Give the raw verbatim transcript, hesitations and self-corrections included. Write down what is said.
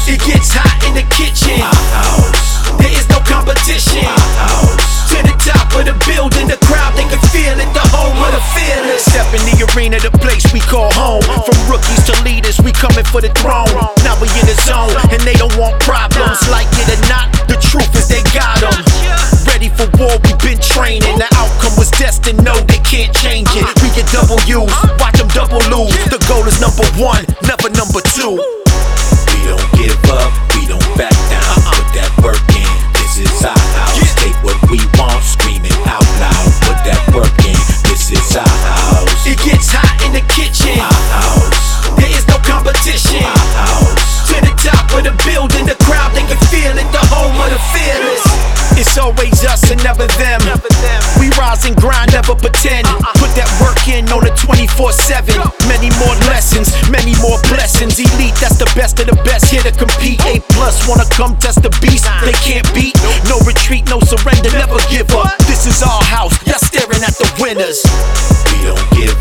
It gets hot in the kitchen. My house. There is no competition. My house. To the top of the building, the crowd, they can feel it. The home of the fearless. Step in the arena, the place we call home. From rookies to leaders, we coming for the throne. Now we in the zone, and they don't want problems. Like it or not, the truth is they got them. Ready for war, we been training. The outcome was destined, no, they can't change it. We get double U's, watch them double lose. The goal is number one, never number two. We don't give up, we don't back down. Put that work in, this is our house. Take what we want, scream it out loud. Put that work in, this is our house. It gets hot in the kitchen. My house. There is no competition. My house. To the top of the building, the crowd, they can feel it. The home of the fearless. It's always us and never them. We rise and grind, never pretend. Put that work in on a twenty-four seven. Many more lessons, many more blessings. Elite, that's the best of the best, here to compete. A plus, wanna come test the beast, they can't beat. No retreat, no surrender, never give up. This is our house, y'all staring at the winners. We don't give